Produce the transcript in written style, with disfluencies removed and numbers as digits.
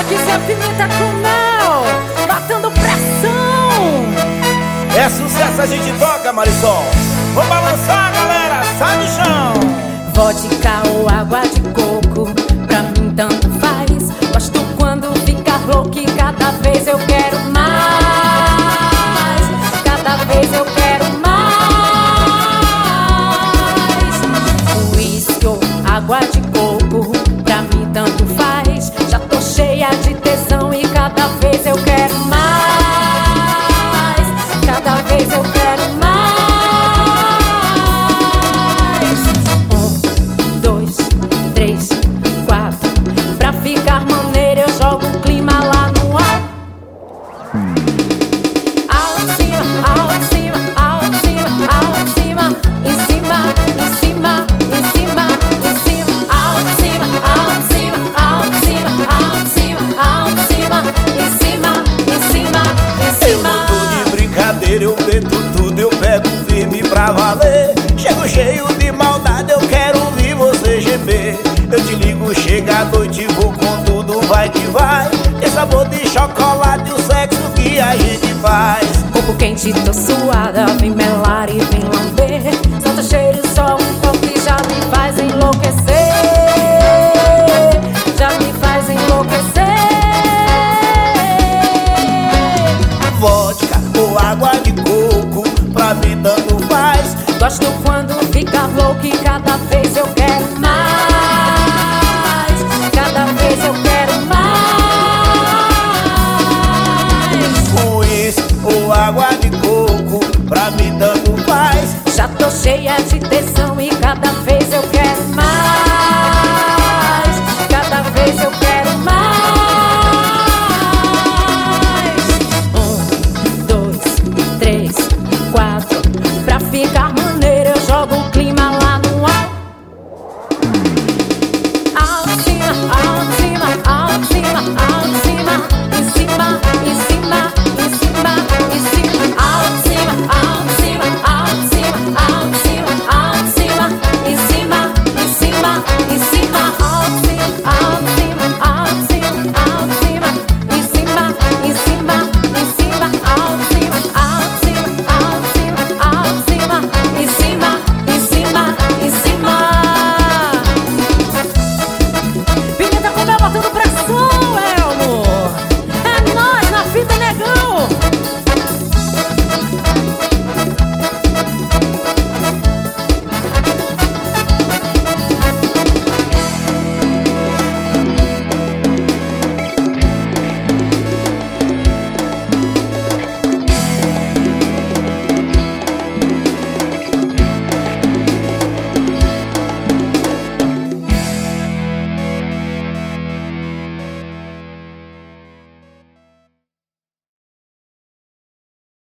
Que se a pimenta com mel, batendo pressão. É sucesso, a gente toca, Marisol. Vou balançar, galera, sai do chão. Vodka ou água de coco, pra mim tanto faz. Gosto quando fica louco e cada vez eu quero mais. Cada vez eu quero mais. Uísque ou água de coco, pra mim tanto faz. Já tô cheia de tesão e cada vez eu quero mais. Cada vez eu quero mais. 1, 2, 3, 4. Pra ficar maneiro eu jogo o clima lá no ar. Alto em cima, alto em cima, alto em cima, alto em cima. Em cima, em cima, em cima, em cima. Alto em cima, alto em cima, alto em cima, alto em cima, alto em cima. Em cima, em cima, em Eu cima. não tô de brincadeira, eu meto tudo, eu pego firme pra valer. Chego cheio de maldade, eu quero ouvir você gemer. Eu te ligo, chega a noite, vou com tudo, vai que vai. Tem sabor de chocolate, o sexo que a gente faz. Corpo quente, tô suada, vem melar e vem lamber.